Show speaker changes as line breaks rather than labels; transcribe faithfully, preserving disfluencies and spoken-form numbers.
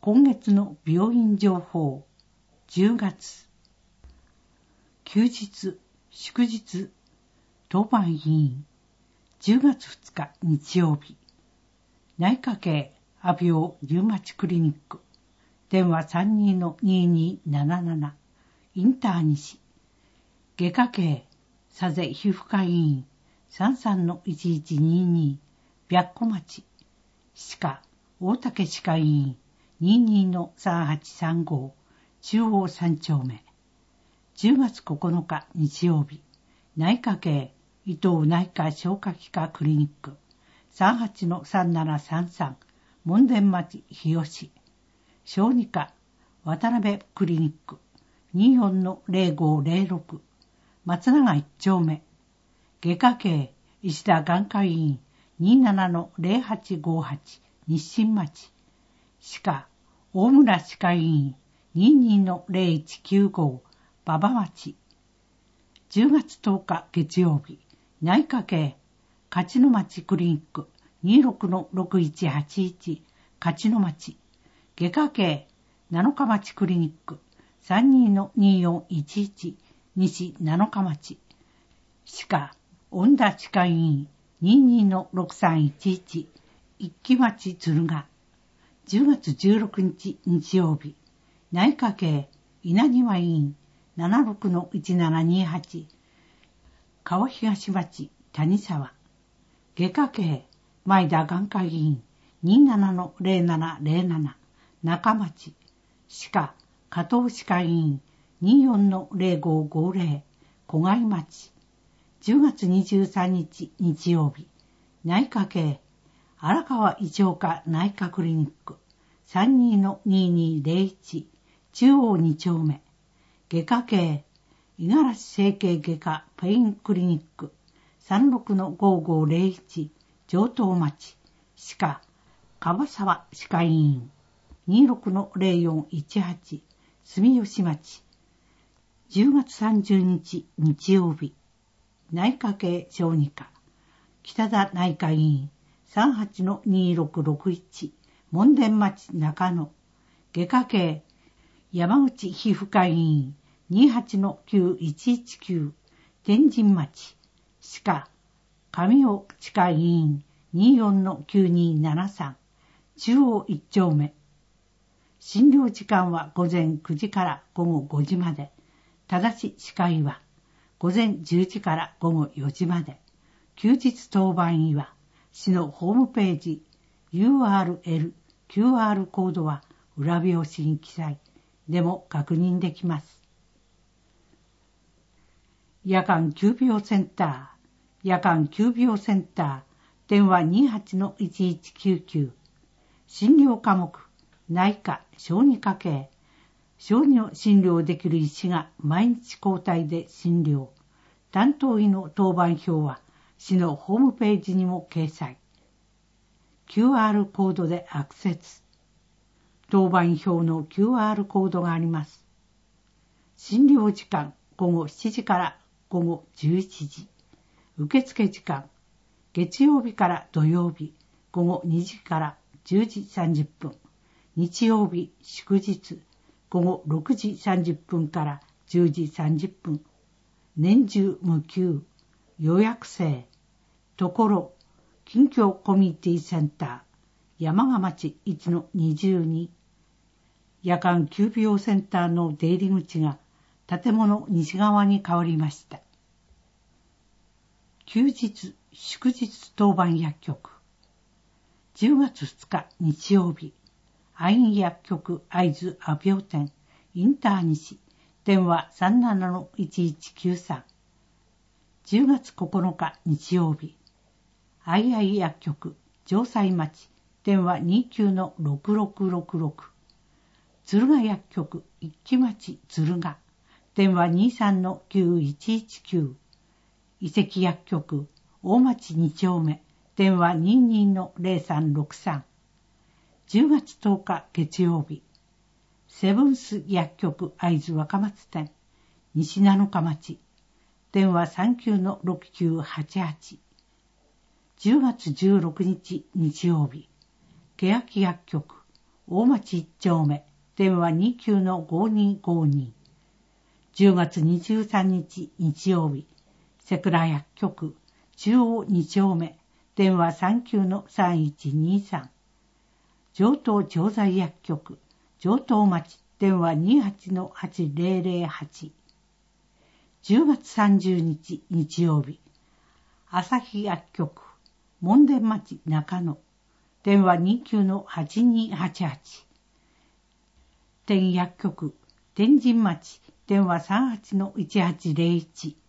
今月の病院情報。じゅうがつ。休日、祝日、当番医院。じゅうがつふつか日曜日。内科系阿病リウマチクリニック。電話 さんにーのにーにーなななな。インター西。外科系佐世皮膚科医院 さんさんのいちいちにーにー。白子町。歯科大竹歯科医院 にーにーのさんはちさんご。中央三丁目。じゅうがつここのか日曜日。内科系伊藤内科消化器科クリニック さんはちのさんななさんさん。門前町日吉。小児科渡辺クリニック にーよんのぜろごぜろろく。松永一丁目。外科系石田眼科医院 にーななのぜろはちごはち。日清町。歯科大村歯科医院 にーにーのぜろいちきゅうご。馬場町。じゅうがつとおか月曜日。内科系勝野町クリニック にーろくのろくいちはちいち。勝野町。外科系七日町クリニック さんにーのにーよんいちいち。西七日町。歯科恩田歯科医院 にーにーのろくさんいちいち。一木町鶴ヶ。じゅうがつじゅうろくにち日曜日。内科系稲庭医院 ななろくのいちななにはち。川東町谷沢。外科系前田眼科医院 にーななのぜろななぜろなな。中町。歯科加藤歯科医院 にーよんのぜろごごぜろ。小貝町。じゅうがつにじゅうさんにち日曜日。内科系荒川胃腸科内科クリニック さんにーのにーにーぜろいち。中央に丁目。外科系五十嵐整形外科ペインクリニック さんろくのごごぜろいち。上東町。歯科樺沢歯科医院 にーろくのぜろよんいちはち。住吉町。じゅうがつさんじゅうにち日曜日。内科系小児科北田内科医院 さんはちのにーろくろくいち。門前町中野。外科系山口皮膚科医院 にーはちのきゅういちいちきゅう。天神町。歯科上尾歯科医院 にーよんのきゅうにーななさん。中央一丁目。診療時間は午前くじから午後ごじまで。ただし歯科医は午前じゅうじから午後よじまで。休日当番医は市のホームページ ユーアールエル、キューアール コードは裏表紙に記載でも確認できます。夜間急病センター。夜間急病センター。電話 にーはちのいちいちきゅうきゅう。診療科目。内科、小児科系。小児を診療できる医師が毎日交代で診療。担当医の当番表は市のホームページにも掲載。キューアール コードでアクセス。当番表の キューアール コードがあります。診療時間ごごしちじからごごじゅういちじ。受付時間月曜日から土曜日ごごにじからじゅうじさんじゅっぷん。日曜日祝日ごごろくじさんじゅっぷんからじゅうじさんじゅっぷん。年中無休。予約制。ところ近況コミュニティセンター山鹿町いちのにじゅうに。夜間急病センターの出入り口が建物西側に変わりました。休日祝日当番薬局。じゅうがつふつか日曜日。愛院薬局会津阿病店インター西。電話 さんななのいちいちきゅうさん。じゅうがつここのか日曜日。愛愛薬局城西町。電話 にーきゅうのろくろくろくろく。鶴ヶ薬局一木町鶴ヶ。電話 にーさんのきゅういちいちきゅう。遺跡薬局大町に丁目。電話 にーにーのぜろさんろくさん。じゅうがつとおか月曜日。セブンス薬局会津若松店西七日町。電話 さんきゅうのろくきゅうはちはち。じゅうがつじゅうろくにち日曜日。欅薬局大町一丁目、電話 にきゅうのごにーごに。じゅうがつにじゅうさんにち日曜日、瀬倉薬局、中央に丁目、電話 さんきゅうのさんいちにさん。上東調剤薬局、上東町、電話 にはちのはちぜろぜろはち。じゅうがつさんじゅうにち日曜日、朝日薬局、門田町中野、電話 にきゅうのはちにーはちはち。天薬局、天神町、電話 さんはちのいちはちぜろいち。